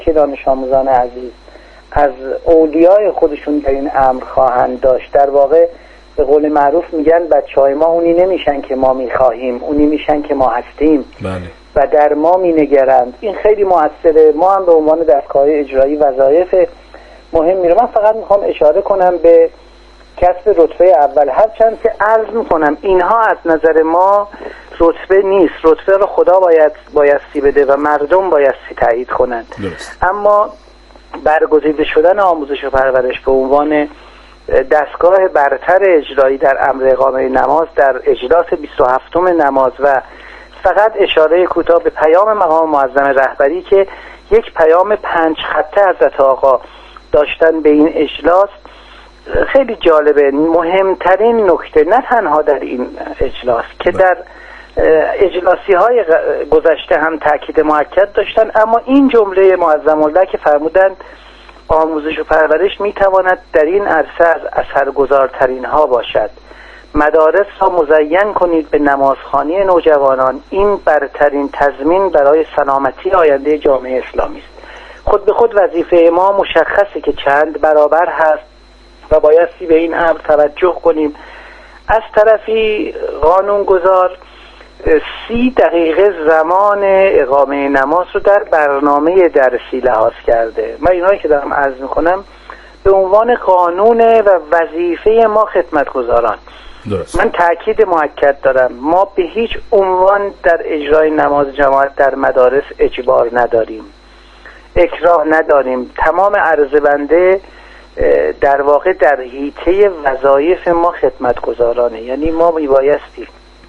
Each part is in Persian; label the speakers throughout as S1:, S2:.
S1: که دانش آموزان عزیز از اولیای خودشون در این امر خواهند داشت. در واقع به قول معروف میگن بچهای ما اونی نمیشن که ما میخواهیم، اونی میشن که ما هستیم.
S2: بله.
S1: و در ما مینگرند. این خیلی موثره. ما هم به عنوان دستگاه اجرایی وظایف مهمی رو، من فقط میخوام اشاره کنم به کسب رتبه اول، هرچند که عرض میکنم اینها از نظر ما رتبه نیست، رتبه رو خدا بایستی بده و مردم بایستی تایید کنند. اما برگزیده شدن آموزش و پرورش به عنوان دستگاه برتر اجرایی در امر اقامه نماز در اجلاس 27م نماز و فقط اشاره کوتاه به پیام مقام معظم رهبری که یک پیام 5 خطه حضرت آقا داشتن به این اجلاس خیلی جالبه. مهمترین نکته نه تنها در این اجلاس که در اجلاسی های گذشته هم تاکید مؤکد داشتن، اما این جمله معظم الله که فرمودند آموزش و پرورش میتواند در این عرصه از اثرگذارترین ها باشد. مدارس را مزین کنید به نمازخوانی نوجوانان، این برترین تضمین برای سلامتی آینده جامعه اسلامی است. خود به خود وظیفه ما مشخصه که چند برابر هست و بایستی به این امر توجه کنیم. از طرفی قانونگذار 30 دقیقه زمان اقامه نماز رو در برنامه درسی لحاظ کرده. من اینایی که دارم عرض میکنم به عنوان قانون و وظیفه ما خدمتگزاران. من تأکید مؤکد دارم، ما به هیچ عنوان در اجرای نماز جماعت در مدارس اجبار نداریم، اکراه نداریم. تمام عرض بنده در واقع در حیطه وظایف ما خدمتگزارانه، یعنی ما میبایستی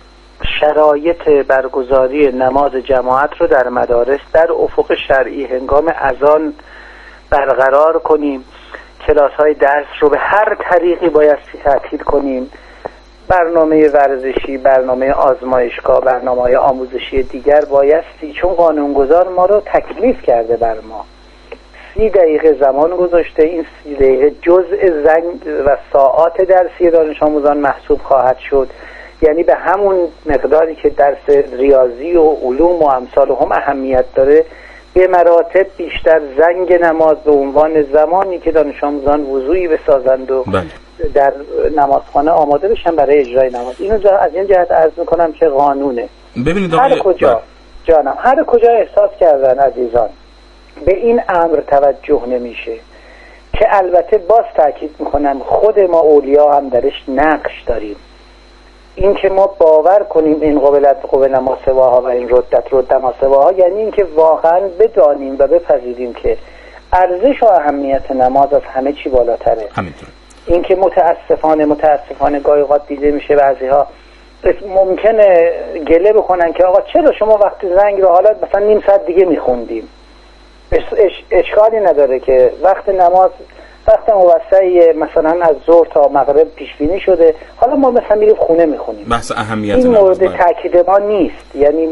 S1: شرایط برگزاری نماز جماعت رو در مدارس در افق شرعی هنگام اذان برقرار کنیم. کلاس های درس رو به هر طریقی بایستی تعطیل کنیم. برنامه ورزشی، برنامه آزمایشگاه، برنامه آموزشی دیگر بایستی، چون قانونگذار ما رو تکلیف کرده بر ما 30 دقیقه زمان گذاشته. این 30 دقیقه جزء زنگ و ساعات درسی دانش آموزان محسوب خواهد شد، یعنی به همون مقداری که درس ریاضی و علوم و امثال هم اهمیت داره به مراتب بیشتر زنگ نماز به عنوان زمانی که دانش آموزان وضوعی بسازند و در نمازخانه آماده بشن برای اجرای نماز. اینو از این جهت عرض میکنم که قانونه.
S2: ببینید
S1: هر کجا جانم، هر کجا احساس کردن عزیزان به این امر توجه نمیشه، که البته باز تاکید میکنم خود ما اولیا هم درش نقش داریم. این که ما باور کنیم این قبل ما سواها و این ردت ما سواها، یعنی این که واقعا بدانیم و بپذیریم که ارزش و اهمیت نماز از همه چی بالاتره.
S2: همینطور.
S1: این که متاسفانه گاهی اوقات دیده میشه بعضیها ممکنه گله بکنن که آقا چرا شما وقتی زنگ رو حالا مثلا نیم ساعت دیگه میخوندیم. اشکالی نداره که وقت نماز وقت موسعی مثلا از ظهر تا مغرب پیش بینی شده، حالا ما مثلا میریم خونه میخونیم.
S2: بحث اهمیت
S1: این مورد تاکید ما نیست. یعنی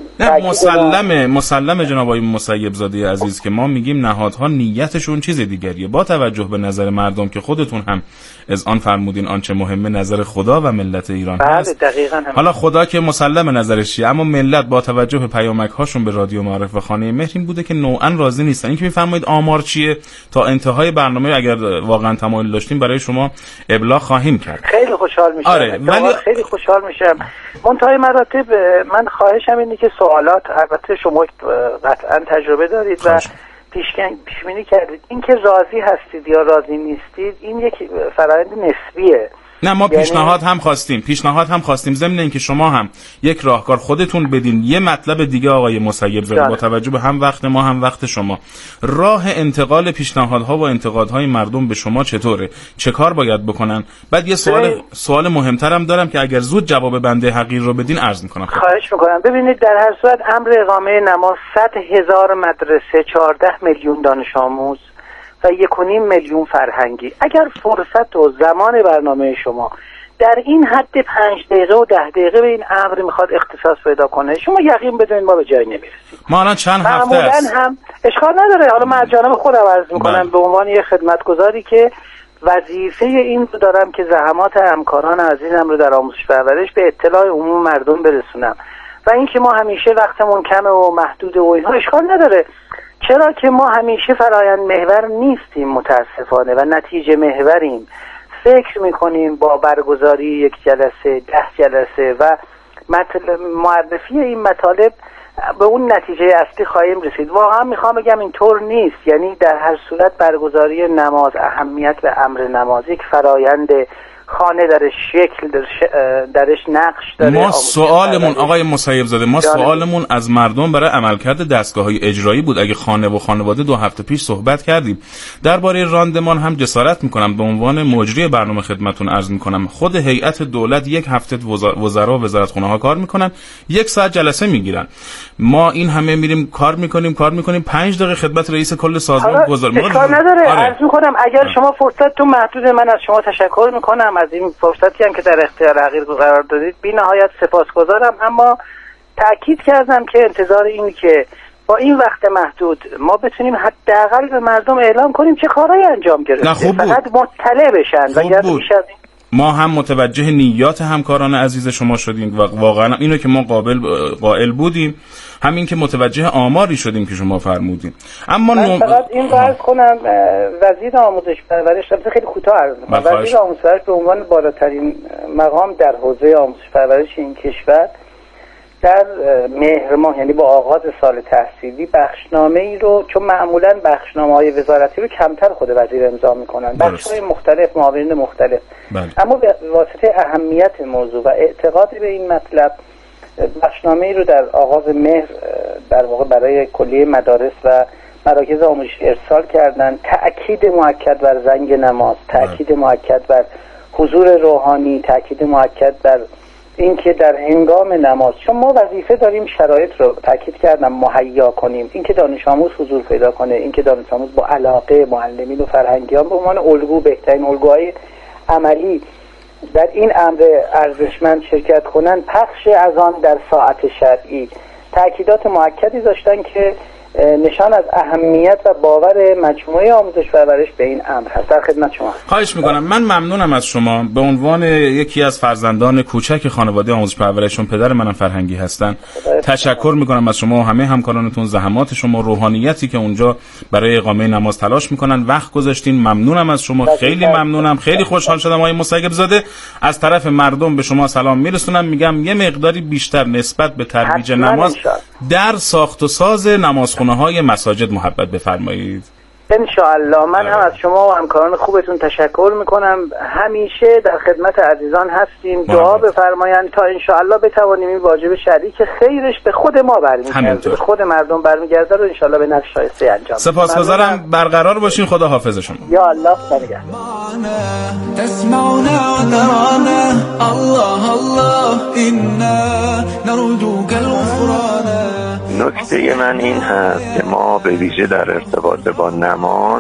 S2: نه مسلمه جناب آقای مسیب زاده عزیز که ما میگیم نهادها نیتشون چیز دیگریه، با توجه به نظر مردم که خودتون هم از آن فرمودین آنچه مهمه نظر خدا و ملت ایران هست.
S1: دقیقاً
S2: حالا خدا که مسلم نظرش چیه، اما ملت با توجه به پیامک هاشون به رادیو معارف و خانه مهر این بوده که نوعاً راضی نیستن. این که میفرمایید آمار چیه تا انتهای برنامه اگر واقعاً تمایل داشتیم برای شما ابلاغ خواهیم کرد.
S1: خیلی خوشحال میشم.
S2: آره ولی
S1: خیلی خوشحال میشم. منتهای مراتب من خواهشم اینه که سوالات، البته شما قطعا تجربه دارید و پیش‌بینی کردید، این که راضی هستید یا راضی نیستید این یک فرآیند نسبیه.
S2: نه ما پیشنهاد هم خواستیم ضمن اینکه شما هم یک راهکار خودتون بدین. یه مطلب دیگه آقای مسیب زاده با توجه به هم وقت ما هم وقت شما، راه انتقال پیشنهادها و انتقادهای مردم به شما چطوره؟ چه کار باید بکنن؟ بعد یه سوال مهمترم دارم که اگر زود جواب بنده حقیر رو بدین عرض میکنم.
S1: خواهش میکنم. ببینید در هر صورت امر اقامه نماز 100,000 مدرسه، 14 میلیون دانش آموز و 1.5 میلیون فرهنگی، اگر فرصت و زمان برنامه شما در این حد 5 دقیقه و 10 دقیقه به این امر میخواد اختصاص پیدا کنه، شما یقین بدونید ما به جایی نمیرسیم.
S2: ما الان چند هفته است
S1: هم اشکال نداره. حالا من از جانب خودم عرض میکنم به عنوان یک خدمتگزاری که وظیفه این رو دارم که زحمات همکاران عزیزم رو در آموزش پرورش به اطلاع عموم مردم برسونم و اینکه ما همیشه وقتمون کمه و محدود و اینها، اشکال نداره. چرا که ما همیشه فرایند محور نیستیم متاسفانه و نتیجه محوریم. فکر میکنیم با برگزاری یک جلسه 10 جلسه و معرفی این مطالب به اون نتیجه اصلی خواهیم رسید. واقعا میخوام بگم اینطور نیست. یعنی در هر صورت برگزاری نماز، اهمیت و امر نماز یک فرایند خانه درش شکل درش نقش داره.
S2: ما سوالمون آقای مسیب زاده، ما سوالمون از مردم برای عملکرد دستگاه‌های اجرایی بود. اگه خانه و خانواده 2 هفته پیش صحبت کردیم درباره راندمان، هم جسارت میکنم به عنوان مجری برنامه خدمتتون عرض میکنم خود هیئت دولت 1 هفته وزرا و وزارتخونه ها کار میکنن، 1 ساعت جلسه میگیرن. ما این همه میریم کار میکنیم 5 دقیقه خدمت رئیس کل سازمان گذاریم.
S1: اشکال نداره. عرض میکنم اگر شما فرصتتون محدود، من از شما تشکر میکنم از این فرصتی هم که در اختیار حقیر قرار دادید. بی نهایت سپاسگزارم. اما تأکید کردم که انتظار این که با این وقت محدود ما بتونیم حداقل به مردم اعلام کنیم چه کارهایی انجام گرفته، فقط مطلع بشن. و بیش از این
S2: ما هم متوجه نیات همکاران عزیز شما شدیم و واقعا اینو که ما قائل بودیم، همین که متوجه آماری شدیم که شما فرمودین. اما
S1: من فقط این عرض کنم وزیر آموزش پرورش، خیلی کوتاه عرض کنم، وزیر آموزش پرورش به عنوان بالاترین مقام در حوزه آموزش پرورش این کشور در مهر ماه، یعنی با آغاز سال تحصیلی، بخشنامه‌ای رو، چون معمولاً بخشنامه‌های وزارتی رو کمتر خود وزیر امضا می‌کنن، بخش‌های مختلف، معاونین مختلف، اما به واسطه اهمیت موضوع و اعتقاد به این مطلب بخشنامه‌ای رو در آغاز مهر در واقع برای کلیه مدارس و مراکز آموزش ارسال کردن. تأکید مؤکد بر زنگ نماز، تأکید مؤکد بر حضور روحانی، تأکید مؤکد بر اینکه در هنگام نماز، چون ما وظیفه داریم شرایط رو تاکید کردم مهیا کنیم، اینکه دانش آموز حضور پیدا کنه، اینکه دانش آموز با علاقه معلمین و فرهنگیان به عنوان الگو، بهترین الگوهای عملی در این امر ارزشمند شرکت کنن، پخش از آن در ساعت شرعی. تاکیدات مؤکدی داشتن که نشان از اهمیت و باور مجموعه آموزش و پرورش به این امر هست. در خدمت شما.
S2: خواهش میکنم. من ممنونم از شما. به عنوان یکی از فرزندان کوچک خانواده آموزش پرورشون، پدر منم فرهنگی هستن، تشکر میکنم از شما و همه همکارانتون، زحمات شما، روحانیتی که اونجا برای اقامه نماز تلاش میکنن، وقت گذاشتین. ممنونم از شما، خیلی ممنونم. خیلی خوشحال شدم آقای مسیب زاده. از طرف مردم به شما سلام میرسونم. میگم یه مقداری بیشتر نسبت به ترویج نماز در ساخت و ساز نمازخونه‌های مساجد محبت بفرمایید.
S1: انشاءالله. من هم از شما و همکاران خوبتون تشکر میکنم. همیشه در خدمت عزیزان هستیم. دعا بفرمایند تا انشاءالله بتوانیم این واجب شرعی که خیرش به خود ما برمیگرده، به خود مردم برمیگرده، رو انشاءالله به نفع شایسته انجام.
S2: سپاسگزارم. برقرار باشین. خدا حافظ شما.
S1: یا الله نگهدار.
S3: تسمعنا وترانا الله الله إنا نرجوك الغفران.
S4: نکته من این هست که ما به ویژه در ارتباط با نماز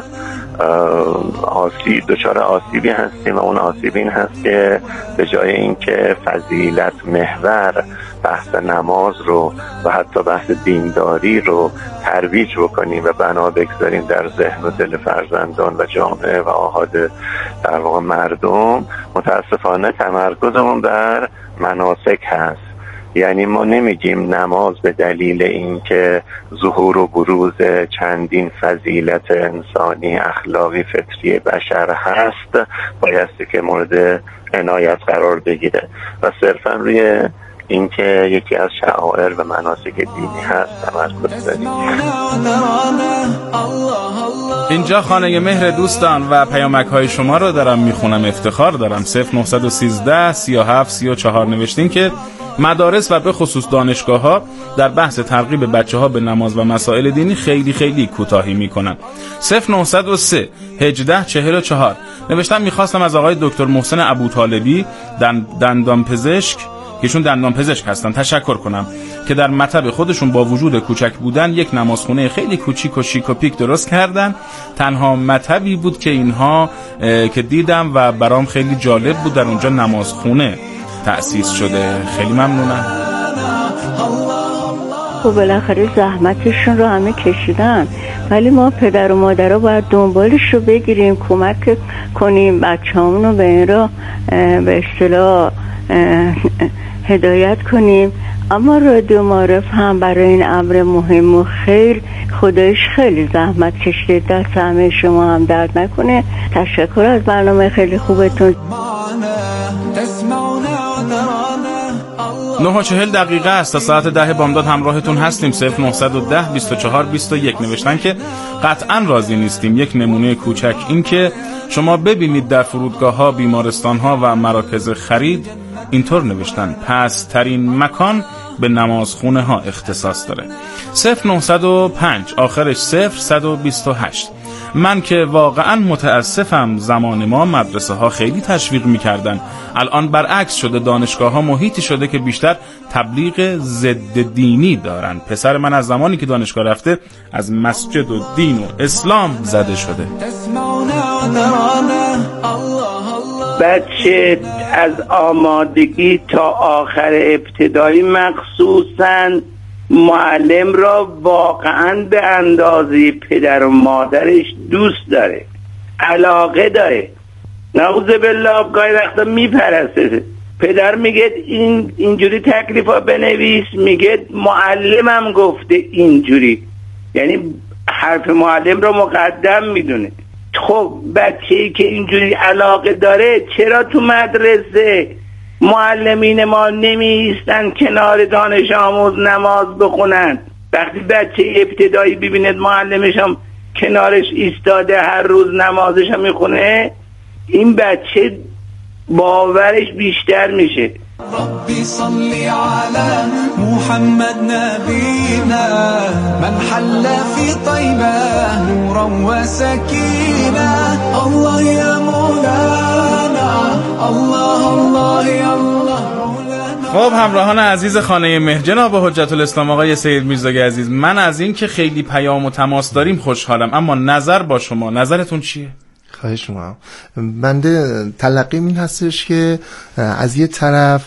S4: دچار آسیبی هستیم و اون آسیب این هست که به جای اینکه فضیلت محور بحث نماز رو و حتی بحث دینداری رو ترویج بکنیم و بنا بگذاریم در ذهن و دل فرزندان و جامعه و آحاد در واقع مردم، متاسفانه تمرکزمون بر مناسک هست. یعنی ما نمیگیم نماز به دلیل اینکه ظهور و بروز چندین فضیلت انسانی، اخلاقی، فطری بشر هست بایستی که مورد عنایت قرار بگیره و صرفا روی اینکه یکی از شعائر و مناسک دینی هست تمرکز داریم.
S2: اینجا خانه مهر دوستان و پیامک های شما رو دارم میخونم، افتخار دارم. 0913 37 34 نوشتین که مدارس و به خصوص دانشگاه ها در بحث ترغیب بچه ها به نماز و مسائل دینی خیلی خیلی کوتاهی میکنن. 0903 18 44 نوشتم میخواستم از آقای دکتر محسن ابوطالبی دندان پزشک، ایشون دندان پزشک هستن، تشکر کنم که در مطب خودشون با وجود کوچک بودن یک نمازخونه خیلی کوچیک و شیک و پیک درست کردن. تنها مطبی بود که اینها که دیدم و برام خیلی جالب بود، در اونجا نمازخونه تأسیس شده. خیلی ممنونم.
S5: خب بالاخره زحمتشون رو همه کشیدن، ولی ما پدر و مادرها باید دنبالش رو بگیریم، کمک کنیم بچه‌هامون رو به این را به اصطلاح هدایت کنیم. اما رادیو معارف هم برای این امر مهم و خودش خیلی زحمت کشیده، دست همه شما هم درد نکنه. تشکر از برنامه خیلی خوبتون.
S2: 9:40 است تا ساعت 10 بامداد همراهتون هستیم. 0910 24 21 نوشتن که قطعا راضی نیستیم. یک نمونه کوچک این که شما ببینید در فرودگاه‌ها، بیمارستان‌ها و مراکز خرید اینطور نوشتن: پست‌ترین مکان به نمازخونه ها اختصاص داره. 0905 آخرش 0128. من که واقعا متاسفم، زمان ما مدرسه ها خیلی تشویق میکردن، الان برعکس شده، دانشگاه ها محیطی شده که بیشتر تبلیغ ضد دینی دارن. پسر من از زمانی که دانشگاه رفته از مسجد و دین و اسلام زده شده.
S6: بچه از آمادگی تا آخر ابتدایی مخصوصاً معلم را واقعاً به اندازه پدر و مادرش دوست داره، علاقه داره. نعوذ بالله گاهی وقتا میپرسته. پدر میگه اینجوری تکلیفا بنویس، میگه معلمم گفته اینجوری، یعنی حرف معلم رو مقدم میدونه. خب بچه‌ای که اینجوری علاقه داره چرا تو مدرسه معلمین ما نمی‌ایستن کنار دانش آموز نماز بخونن؟ وقتی بچه ابتدایی ببیند معلمش هم کنارش ایستاده هر روز نمازش هم میخونه، این بچه باورش بیشتر میشه.
S3: ربي صلي على محمد نبينا من حل في طيبة نورا وسكينة الله يا مولانا الله الله يا الله.
S2: خب همراهان عزیز خانه مهر، جناب حجت الاسلام آقای سید میرزایی عزیز، من از این که خیلی پیام و تماس داریم خوشحالم، اما نظر با شما، نظرتون چیه؟
S7: خواهش می‌کنم. بنده تلقیم این هستش که از یه طرف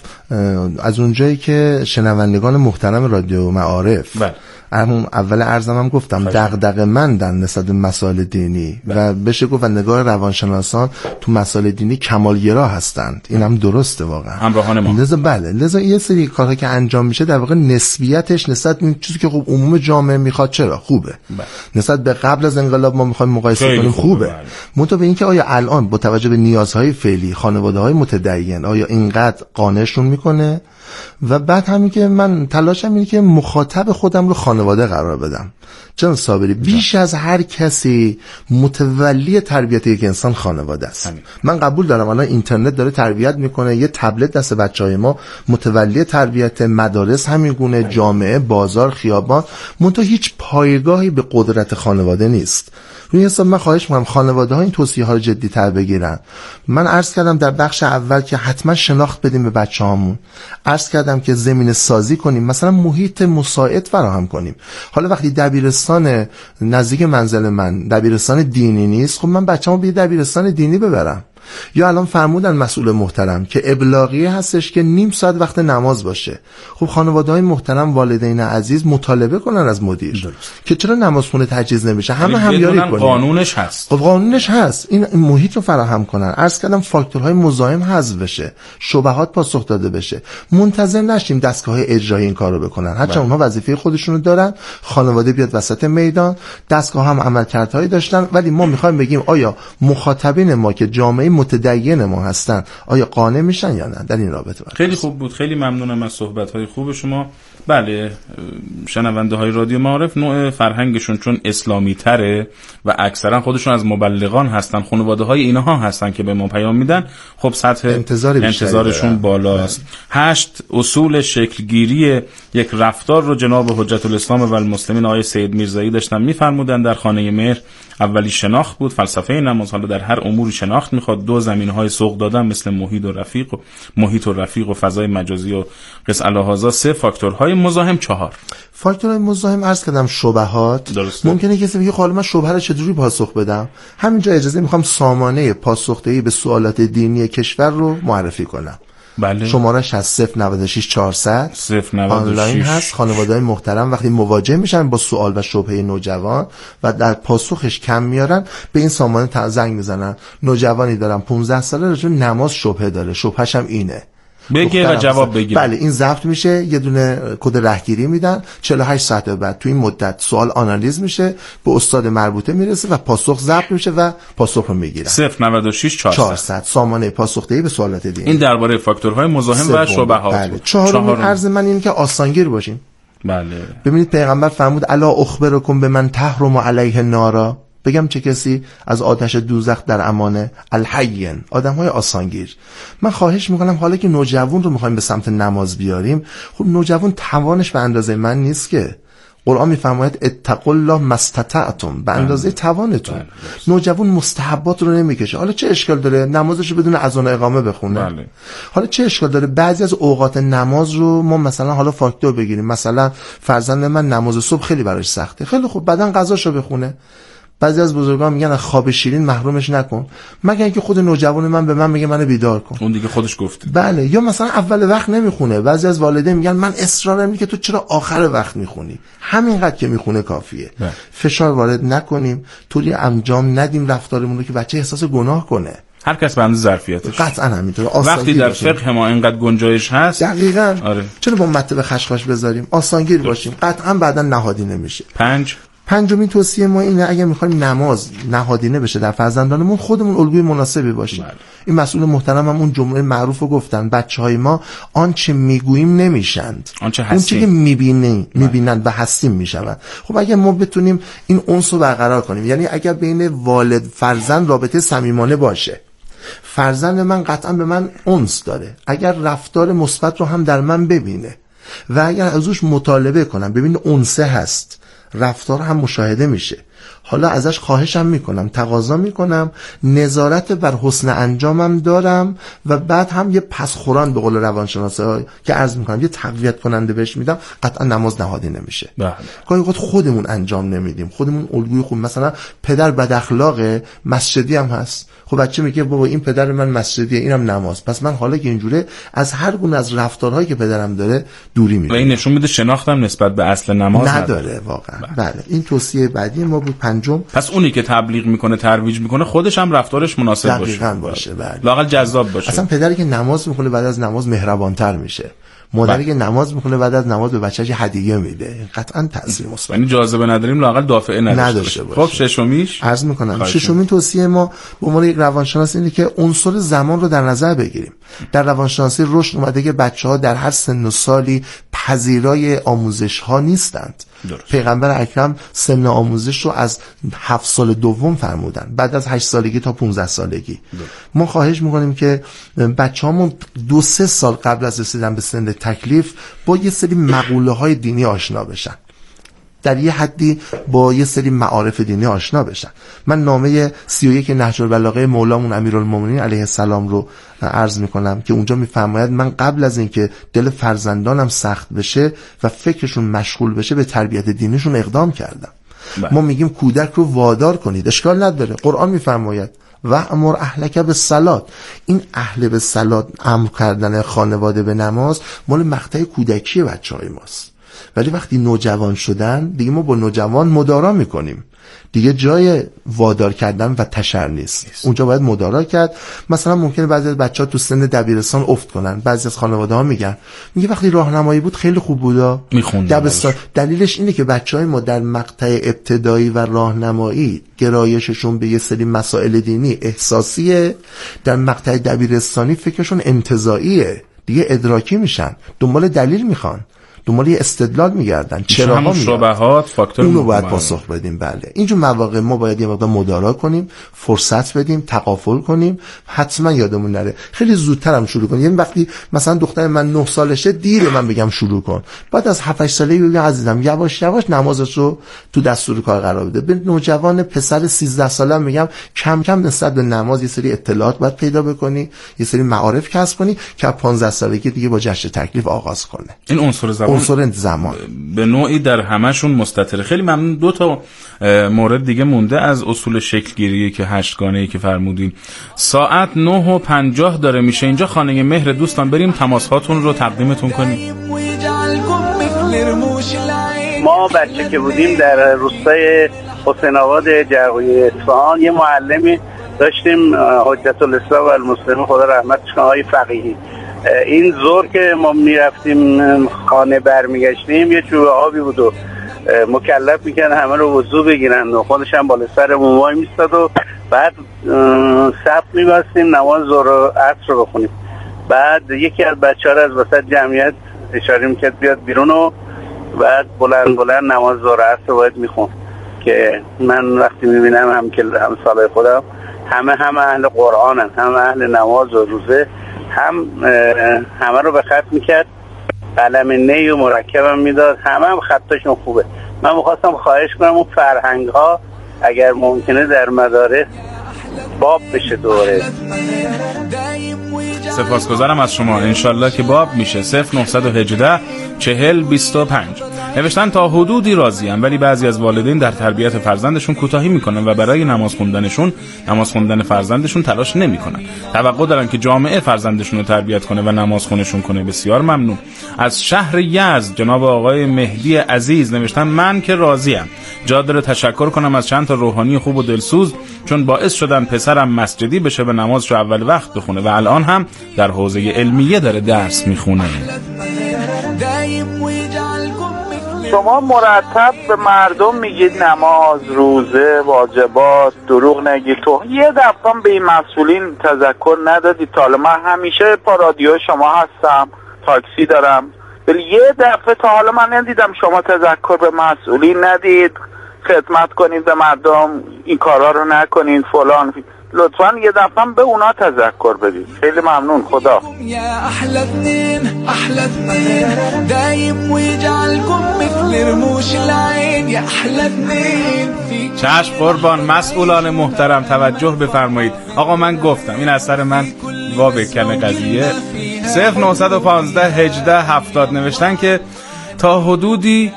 S7: از اونجایی که شنوندگان محترم رادیو معارف، همون اول عرضم هم گفتم دغدغه مندن نسبت به مسائل دینی و بشه گفت نگاه روانشناسان تو مسائل دینی کمالگرا هستند، این هم درسته واقعا
S2: همراهان ما.
S7: لذا یه سری کارها که انجام میشه در واقع نسبیتش نسبت به این چیزی که خب عموم جامعه میخواد چرا خوبه، نسبت به قبل از انقلاب ما میخوایم مقایسه کنیم خوبه. منتها به اینکه آیا الان با توجه به نیازهای فعلی خانواده‌های متدین آیا اینقدر قانعشون میکنه؟ و بعد همین که من تلاشم اینه که مخاطب خودم رو خانواده قرار بدم. جناب صابری، بیش از هر کسی متولی تربیت یک انسان خانواده است. من قبول دارم الان اینترنت داره تربیت میکنه، یه تبلت دست بچهای ما متولی تربیت، مدارس همین گونه، جامعه، بازار، خیابان، منتها هیچ پایگاهی به قدرت خانواده نیست. روی حساب من خواهش می‌کنم خانواده ها این توصیه ها رو جدی تر بگیرن. من عرض کردم در بخش اول که حتما شناخت بدیم به بچه‌هامون، عرض کردم که زمینه سازی کنیم، مثلا محیط مساعد فراهم کنیم. حالا وقتی دبیرستان نزدیک منزل من دبیرستان دینی نیست، خب من بچه‌مو به دبیرستان دینی ببرم. یا الان فرمودن مسئول محترم که ابلاغیه هستش که نیم ساعت وقت نماز باشه. خب خانواده‌های محترم، والدین عزیز مطالبه کنن از مدیر که چرا نمازخونه تجهیز نمیشه، همه همیاری کنن.
S2: قانونش هست.
S7: خب قانونش هست، این محیط رو فراهم کنن. عرض کردم فاکتورهای مزاحم حذف بشه، شبهات پاسخ داده بشه. منتظر نشیم دستگاه‌های اجرایی این کارو بکنن، هرچند اونها وظیفه خودشونو دارن. خانواده بیاد وسط میدان، دستگاه هم عملکردهایی داشتن، ولی ما می‌خوایم بگیم آیا مخاطبین ما که جامعه متدین ما هستن آیا قانع میشن یا نه در این رابطه؟
S2: خیلی خوب بود، خیلی ممنونم از صحبت‌های خوب شما. بله، شنونده‌های رادیو معارف نوع فرهنگشون چون اسلامی تره و اکثرا خودشون از مبلغان هستن، خانواده‌های اینها هستن که به ما پیام میدن، خب سطح انتظارشون بالاست. 8 اصول شکلگیری یک رفتار رو جناب حجت الاسلام و المسلمین آقای سید میرزایی داشتن میفرمودن در خانه مهر. اولی شناخت بود، فلسفه نماز. حالا در هر امور شناخت میخواد. 2 زمینه‌های سوق دادن مثل محیط و رفیق و فضای مجازی و قص الهازا. 3 فاکتورهای مزاحم. 4
S7: فاکتورهای مزاحم عرض کردم شبهات.
S2: درسته.
S7: ممکنه کسی بگه حالا من شبهه رو چجوری پاسخ بدم؟ همینجا اجازه میخوام سامانه پاسخدهی به سوالات دینی کشور رو معرفی کنم.
S2: بله.
S7: شمارش هست 096 400 آنلاین هست. خانواده‌های محترم وقتی مواجه میشن با سوال و شبهه نوجوان و در پاسخش کم میارن، به این سامانه زنگ میزنن. نوجوانی دارم 15 ساله راجع نماز شبهه داره، شبهش هم اینه.
S2: بگه و جواب بگیره.
S7: بله این ضبط میشه، یه دونه کد رهگیری میدن، 48 ساعت بعد تو این مدت سوال آنالیز میشه، به استاد مربوطه میرسه و پاسخ ضبط میشه و پاسخ رو میگیرن.
S2: 096 400
S7: سامانه پاسخدهی به سوالات دینی.
S2: این درباره فاکتورهای مزاحم و شبهات.
S7: بله. چهارم عرض من این که آسانگیر باشیم.
S2: بله.
S7: ببینید پیغمبر فرمود الا اخبرکم بمن تحرم علیه النار، بگم چه کسی از آتش دوزخ در امانه؟ الحین، آدم‌های آسانگیر. من خواهش میکنم حالا که نوجوان رو میخوایم به سمت نماز بیاریم، خب نوجوان توانش به اندازه من نیست که. قرآن میفرماید اتقوا الله ما استطعتم، به اندازه توانتون. نوجوان مستحبات رو نمیکشه. حالا چه اشکال داره نمازش رو بدون اذان و اقامه بخونه؟
S2: بله.
S7: حالا چه اشکال داره بعضی از اوقات نماز رو ما مثلا حالا فاکتور بگیریم، مثلا فرزند من نماز صبح خیلی براش سخته، خیلی خوب بعدن قضاشو بخونه. بعضی از بزرگان میگن خواب شیرین محرومش نکن، مگر اینکه خود نوجوان من به من میگه منو بیدار کن،
S2: اون دیگه خودش گفته.
S7: بله. یا مثلا اول وقت نمیخونه، بعضی از والدین میگن من اصرار نمی که تو چرا آخر وقت میخونی، همینقدر که میخونه کافیه. فشار وارد نکنیم، طوری انجام ندیم رفتارمون رو که بچه احساس گناه کنه.
S2: هر کس به اندازه ظرفیتش.
S7: قطعا همینطوره.
S2: وقتی در فقه ما اینقدر گنجایش هست،
S7: دقیقاً.
S2: آره.
S7: چرا با مطلب خشخاش بذاریم؟ آسانگیر باشیم، قطعا بعداً نهادی نمیشه. پنجمین توصیه ما اینه اگه میخوایم نماز نهادینه بشه در فرزندانمون، خودمون الگوی مناسبی باشیم. این مسئول محترم هم اون جمله معروف رو گفتن، بچهای ما آنچه میگوییم نمیشند، اون چیزی که میبینند و هستیم میشوند. خب اگه ما بتونیم این انس رو برقرار کنیم، یعنی اگر بین والد فرزند رابطه صمیمانه باشه، فرزند من قطعا به من انس داره، اگر رفتار مثبت رو هم در من ببینه و اگر ازش مطالبه کنم ببین انسه هست، رفتار هم مشاهده میشه، حالا ازش خواهشم میکنم، تقاضا میکنم، نظارت بر حسن انجامم دارم و بعد هم یه پسخوران به قول روانشناسا که عرض میکنم یه تقویت کننده بهش میدم، قطعا نماز نهادی نمیشه. گاهی وقت خودمون انجام نمیدیم، خودمون الگوی خوب، مثلا پدر بد اخلاقه مسجدی هم هست، خب بچه میگه بابا این پدر من مسجدیه اینم نماز، پس من حالا که اینجوره از هر گونه از رفتارهایی که پدرم داره دوری میکنم.
S2: و این نشون میده شناختم نسبت به اصل نماز
S7: نداره واقعا. بله این توصیه بعدی ما بود پنجم.
S2: پس اونی که تبلیغ میکنه ترویج میکنه خودش هم رفتارش مناسب
S7: باشه. بله.
S2: لااقل جذاب باشه.
S7: اصلا پدری که نماز میخونه بعد از نماز مهربانتر میشه، مادری که نماز میخونه بعد از نماز به بچه‌ش هدیه میده، قطعا تاثیر مثبت.
S2: یعنی جاذبه نداریم لااقل دافعه نداشته باشه. خب ششمیش
S7: عرض میکنم، ششمین توصیه ما به عنوان یک روانشناس اینه که عنصر زمان رو در نظر بگیریم. در روانشناسی رشد اومده که بچه‌ها در هر سن و سالی پذیرای آموزش‌ها نیستند. پیغمبر اکرم سن آموزش رو از 7 سال دوم فرمودن، بعد از 8 سالگی تا 15 سالگی. ما خواهش میکنیم که بچه‌هامون 2-3 سال قبل از رسیدن به سن تکلیف با یه سری مقوله های دینی آشنا بشن، در یه حدی با یه سری معارف دینی آشنا بشن. من نامه 31 نهج البلاغه مولامون امیرالمومنین علیه السلام رو عرض میکنم که اونجا میفرماید من قبل از اینکه دل فرزندانم سخت بشه و فکرشون مشغول بشه به تربیت دینیشون اقدام کردم. ما میگیم کودک رو وادار کنید، اشکال نداره، قرآن میفرماید و امر اهلک بالصلاة. این اهل به صلات، امر کردن خانواده به نماز مال مقطع کودکی بچهای ماست، ولی وقتی نوجوان شدن دیگه ما با نوجوان مدارا میکنیم، دیگه جای وادار کردن و تشر نیست. اونجا باید مدارا کرد. مثلا ممکنه بعضی از بچه‌ها تو سن دبیرستان افت کنن، بعضی از خانواده‌ها میگه وقتی راهنمایی بود خیلی خوب بودا، دبستان. دلیلش اینه که بچهای ما در مقطع ابتدایی و راهنمایی گرایششون به یه سری مسائل دینی احساسیه، در مقطع دبیرستانی فکرشون انتزاعیه، دیگه ادراکی میشن، دنبال دلیل میخوان، دنبال یه استدلال میگردن، چراها میگردن،
S2: شبهات فاکتور
S7: اونو باید پاسخ بدیم. بله اینجور مواقع ما باید یه مقدار مدارا کنیم، فرصت بدیم، تقافل کنیم. حتما یادمون نره خیلی زودتر هم شروع کنیم. یعنی وقتی مثلا دختر من 9 سالشه دیره من بگم شروع کن، بعد از 7-8 سالگی بگم عزیزم یواش یواش نمازت رو تو دستور کار قرار بده. به نوجوان پسر 13 ساله میگم کم کم نسبت به نماز یه سری اطلاعات باید پیدا بکنی، یه سری معارف کسب کنی که 15 سالگی دیگه با جشن تکلیف آغاز کنه.
S2: این عنصر
S7: زمان
S2: به نوعی در همشون مستتره. خیلی ممنون. 2 تا مورد دیگه مونده از اصول شکلگیری که 8 گانه‌ای که فرمودین. ساعت 9:50 داره میشه اینجا خانه مهر دوستان، بریم تماس هاتون رو تقدیمتون کنیم.
S6: ما بچه که بودیم در روستای حسین آباد جرقوی اصفهان یه معلمی داشتیم، حجت الاسلام و المسلمین، خدا رحمتش کنه، آقای فقیهی. این زور که ما میرفتیم خانه برمیگشتیم یه چوب آبی بود و مکلف میکنن همه رو وضو بگیرن و خودش هم بالا سرمون وای میستاد و بعد صف میبستیم نماز ظهر و عصر رو بخونیم. بعد یکی از بچه‌ها از وسط جمعیت اشاره میکرد بیاد بیرون و بعد بلند نماز ظهر و عصر رو باید میخون که من وقتی میبینم هم که هم سالای خودم همه اهل قرآنن، همه اهل نماز و روزه، همه رو به خط میکرد، قلم نی و مرکبم میداد، هم خطاشون خوبه. من میخواستم خواهش کنم اون فرهنگ ها اگر ممکنه در مدارس باب بشه دوره.
S2: سپاسگزارم از شما. انشالله که باب میشه. 0918 40 25 نوشتن تا حدودی راضیم ولی بعضی از والدین در تربیت فرزندشون کوتاهی میکنن و برای نماز خوندن فرزندشون تلاش نمیکنن. توقع دارن که جامعه فرزندشون رو تربیت کنه و نماز خونشون کنه. بسیار ممنون. از شهر یزد جناب آقای مهدی عزیز نوشتن من که راضیم. جا داره تشکر کنم از چند تا روحانی خوب و دلسوز چون باعث شدن پسرم مسجدی بشه و نمازش رو اول وقت بخونه و الان هم در حوزه علمیه داره درس میخونه.
S8: شما مرتب به مردم میگید نماز، روزه، واجبات، دروغ نگید. تو یه دفعه به این مسئولین تذکر ندادید؟ تا حالا من همیشه پا رادیو شما هستم، تاکسی دارم، ولی یه دفعه تا حالا من ندیدم شما تذکر به مسئولین ندید، خدمت کنید به مردم، این کارا رو نکنید فلان. لطفاً یه دفعه به اونا تذکر بدید. خیلی ممنون. خدا
S3: يا أحلى اثنين أحلى اثنين دايم ويجعلكم مثل رموش العين يا أحلى اثنين.
S2: چشم قربان. مسئولان محترم توجه بفرمایید. آقا من گفتم این اثر من وا بکنه قضیه. 0915 18 70 نوشتن که تا حدودی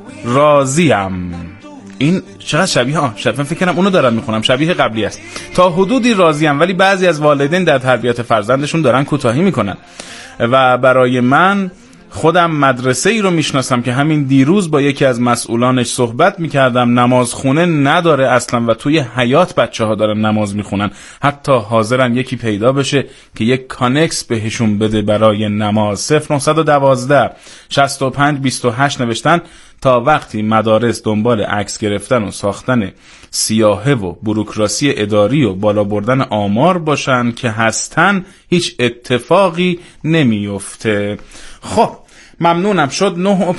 S2: راضیم. این چقدر شبیه فکر کنم اونو دارم میخونم، شبیه قبلی است. تا حدودی راضیم ولی بعضی از والدین در تربیت فرزندشون دارن کوتاهی میکنن و برای من خودم مدرسه ای رو میشناسم که همین دیروز با یکی از مسئولانش صحبت میکردم. نماز خونه نداره اصلا و توی حیات بچه ها دارن نماز میخونن. حتی حاضرن یکی پیدا بشه که یک کانکس بهشون بده برای نماز. 0912 65 28 نوشتن تا وقتی مدارس دنبال عکس گرفتن و ساختن سیاهه و بوروکراسی اداری و بالا بردن آمار باشن که هستن هیچ اتفاقی نمیفته. خب ممنونم. شد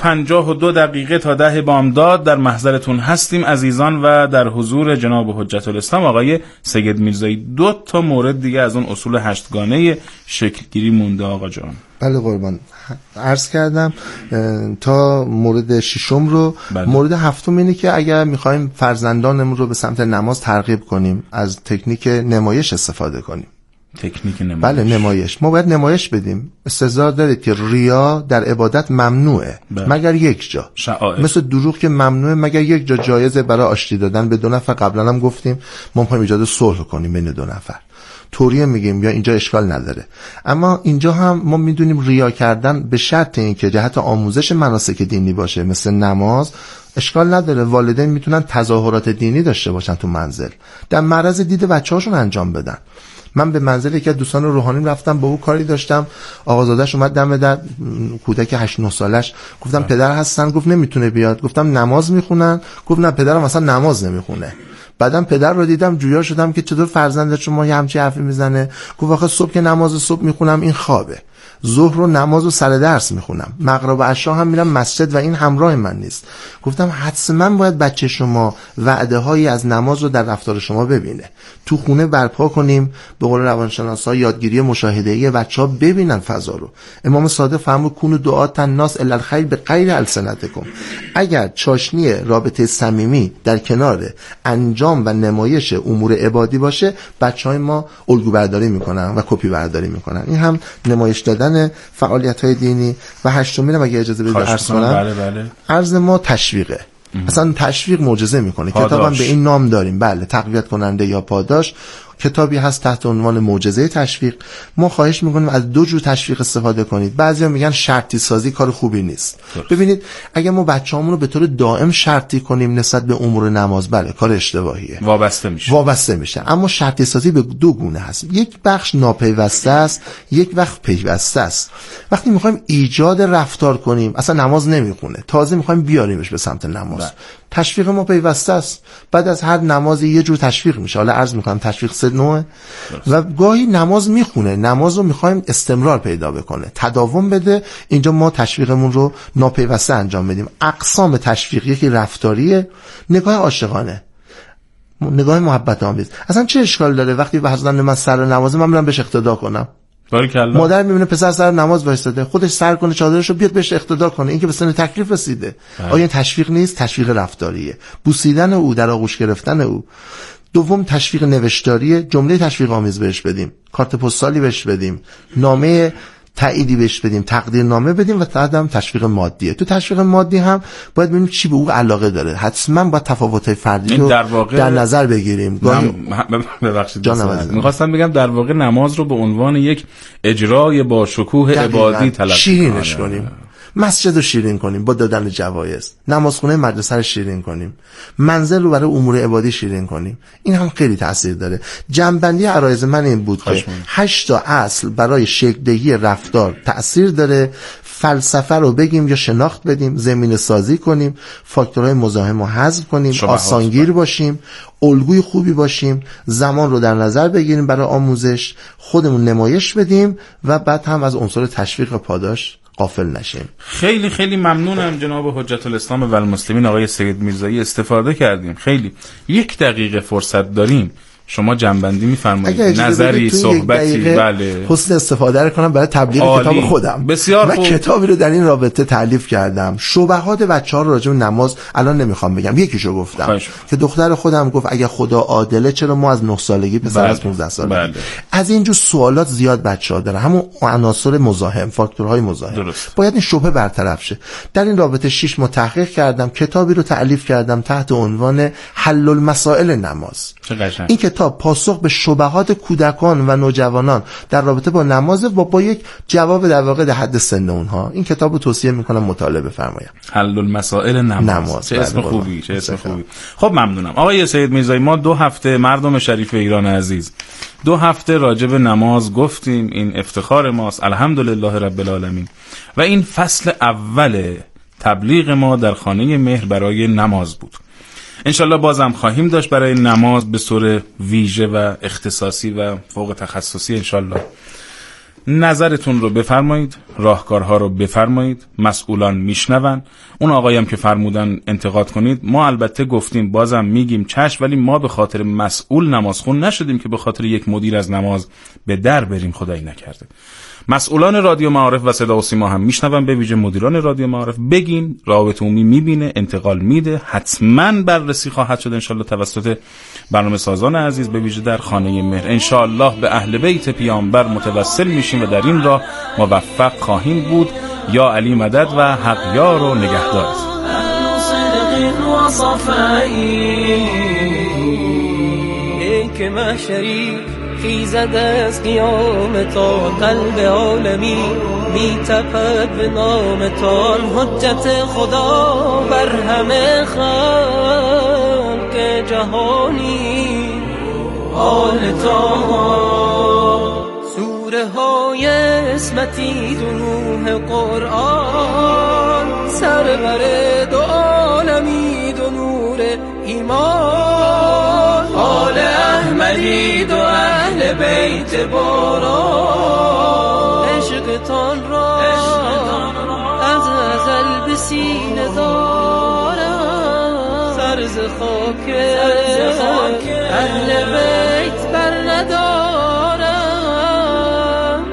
S2: 9:52 تا 10 بامداد در محضرتون هستیم عزیزان و در حضور جناب حجت الاسلام آقای سید میرزایی. 2 تا مورد دیگه از اون اصول 8گانه شکلگیری مونده آقا جان.
S7: بله قربان. عرض کردم تا مورد 6 رو. بله. مورد 7 اینه که اگر میخوایم فرزندانمون رو به سمت نماز ترغیب کنیم از تکنیک نمایش استفاده کنیم.
S2: تکنیک نمایش.
S7: بله نمایش. ما باید نمایش بدیم. استحضار دارید که ریا در عبادت ممنوعه. بله. مگر یک جا. شعائر. مثل دروغ که ممنوعه مگر یک جا جایزه برای آشتی دادن به 2 نفر. قبلا هم گفتیم ما می‌خوایم ایجاد صلح کنیم بین 2 نفر. طوریه میگیم یا اینجا اشکال نداره. اما اینجا هم ما میدونیم ریا کردن به شرط اینکه جهت آموزش مناسک دینی باشه مثل نماز اشکال نداره. والدین میتونن تظاهرات دینی داشته باشن تو منزل در معرض دید بچه‌هاشون انجام بدن. من به منزل یکی از دوستان روحانیم رفتم، با او کاری داشتم. آقازاده‌اش اومد دم در، کودک 8-9 سالش. گفتم پدر هستن؟ گفت نمیتونه بیاد. گفتم نماز میخونن؟ گفت نه پدرم اصلا نماز نمیخونه. بعدم پدر رو دیدم جویا شدم که چطور فرزند شما یه همچین حرفی میزنه. گفت آخه صبح که نماز صبح میخونم این خوابه، ظهر رو نماز و سر درس میخونم، مغرب و عشا هم میرم مسجد و این همراه من نیست. گفتم حتما باید بچه شما وعده هایی از نماز رو در رفتار شما ببینه. تو خونه برپا کنیم، به قول روانشناسا یادگیری مشاهده‌ای بچه‌ها ببینن فضا رو. امام صادق فرمود کونوا دعاة الناس الی الخیر بغیر السنتکم. اگر چاشنی رابطه صمیمی در کنار انجام و نمایش امور عبادی باشه، بچهای ما الگو برداری میکنن و کپی برداری میکنن. این هم نمایش دادن فعالیت‌های دینی. و هشتمین اگه اجازه بدید عرض کنم.
S2: بله.
S7: عرض ما تشویقه. اصلا تشویق معجزه میکنه. کتابم به این نام داریم. بله، تقویت کننده یا پاداش. کتابی هست تحت عنوان معجزه تشویق. ما خواهش میکنیم از 2 جور تشویق استفاده کنید. بعضیا میگن شرطی سازی کار خوبی نیست. ببینید اگه ما بچه‌هامون رو به طور دائم شرطی کنیم نسبت به امور نماز، بله کار اشتباهیه، وابسته میشه. اما شرطی سازی به 2 گونه هست. یک بخش ناپیوسته است، یک وقت پیوسته است. وقتی میخوایم ایجاد رفتار کنیم، اصلا نماز نمیخونه، تازه میخوایم بیاریمش به سمت نماز، تشویق ما پیوسته است. بعد از هر نمازی یه جور تشویق میشه. حالا عرض میکنم تشویق 3 نوعه و گاهی نماز میخونه، نماز رو میخوایم استمرار پیدا بکنه، تداوم بده. اینجا ما تشویقمون رو ناپیوسته انجام بدیم. اقسام تشویق یکی رفتاریه، نگاه عاشقانه، نگاه محبت آمیز. اصلا چه اشکال داره وقتی حضرت من سر نماز من برم بهش اقتدا کنم؟ مادر میبینه پسر سر نماز وایساده، خودش سر کنه چادرشو بیاد بهش اقتدا کنه، این که به سن تکلیف رسیده. آیا تشویق نیست؟ تشویق رفتاریه، بوسیدن او، در آغوش گرفتن او. دوم تشویق نوشتاریه، جمله تشویق آمیز بهش بدیم، کارت پستالی بهش بدیم، نامه تاییدی بهش بدیم، تقدیرنامه بدیم. و بعدم تشویق مادیه. تو تشویق مادی هم باید ببینیم چی به او علاقه داره. حتما باید تفاوت‌های فردی رو در نظر بگیریم.
S2: ببخشید می‌خواستم بگم در واقع نماز رو به عنوان یک اجرای با شکوه عبادی تلقی
S7: شیرینش کنیم. مسجد رو شیرین کنیم با دادن جوایز، نمازخونه مدرسه رو شیرین کنیم، منزل رو برای امور عبادی شیرین کنیم. این هم خیلی تاثیر داره. جنبندی عرایض من این بود که 8 تا اصل برای شکل‌دهی رفتار تاثیر داره. فلسفه رو بگیم یا شناخت بدیم، زمینه سازی کنیم، فاکتورهای مزاحم رو حذف کنیم، آسانگیر باشیم، الگوی خوبی باشیم، زمان رو در نظر بگیریم برای آموزش، خودمون نمایش بدیم و بعد هم از عنصر تشویق پاداش غافل نشیم.
S2: خیلی خیلی ممنونم جناب حجت الاسلام و المسلمین آقای سید میرزایی، استفاده کردیم. خیلی 1 دقیقه فرصت داریم، شما جنبندی می‌فرمایید، نظری، صحبتی؟ بله،
S7: حسن استفاده رو کنم برای تبلیغ کتاب خودم.
S2: بسیار خوب.
S7: کتابی رو در این رابطه تالیف کردم. شبهات بچه‌ها رو راجع به نماز الان نمیخوام بگم، یکیشو گفتم که دختر خودم گفت اگه خدا عادله چرا ما از 9 سالگی پسر از 15 سالگی. از اینجور سوالات زیاد بچه‌ها دارن، همون عناصر مزاحم، فاکتورهای مزاحم. باید این شبهه برطرف شه. در این رابطه 6 ماه تحقیق کردم، کتابی رو تالیف کردم تحت عنوان حل المسائل نماز. این کتاب پاسخ به شبهات کودکان و نوجوانان در رابطه با نماز و با یک جواب در واقع در حد سن اونها. این کتاب رو توصیه میکنم مطالعه بفرمایید.
S2: حل المسائل نماز. چه اسم خوبی، چه اسم خوبی. خب ممنونم آقای سید میرزایی. ما 2 هفته مردم شریف ایران عزیز 2 هفته راجع به نماز گفتیم. این افتخار ماست، الحمدلله رب العالمین. و این فصل اول تبلیغ ما در خانه مهر برای نماز بود. انشالله بازم خواهیم داشت برای نماز به صورت ویژه و اختصاصی و فوق تخصصی. انشالله نظرتون رو بفرمایید، راهکارها رو بفرمایید، مسئولان میشنون. اون آقایم که فرمودن انتقاد کنید، ما البته گفتیم، بازم میگیم چشم، ولی ما به خاطر مسئول نمازخون نشدیم که به خاطر یک مدیر از نماز به در بریم، خدایی نکرده. مسئولان رادیو معارف و صدا و سیما هم میشنون، به ویژه مدیران رادیو معارف. بگین، رابط عمومی میبینه، انتقال میده، حتما بررسی خواهد شد انشالله توسط برنامه سازان عزیز، به ویژه در خانه مهر. انشالله به اهل بیت پیامبر متوسل میشیم و در این راه موفق خواهیم بود. یا علی مدد و حق یار و نگهدار.
S9: خیزد از قیام تا قلب عالمی می تپد به نام تا حجت خدا بر همه خلق جهانی. آل طاها سوره های اسمتی دروح قرآن سرور دو عالمی دو نور ایمان. آل احمدی دو اهل بیت باران عشقتان را از ازل به سینه دارم. سرز خاک اهل بیت بر ندارم.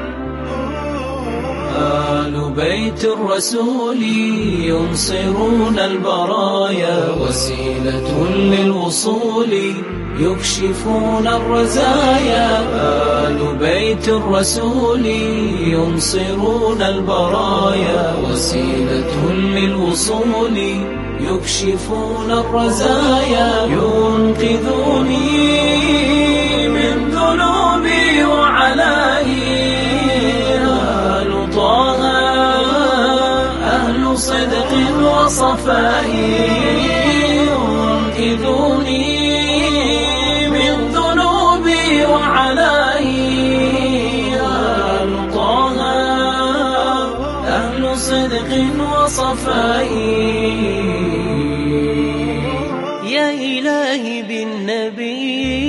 S9: آل بیت الرسول ينصرون البرايا وسيلة للوصول يكشفون الرزايا. آل بيت الرسول ينصرون البرايا وسيلة للوصول يكشفون الرزايا. ينقذوني من وصفائي انقذوني من ذنوبي وعنائي أهل طه أهل صدق وصفائي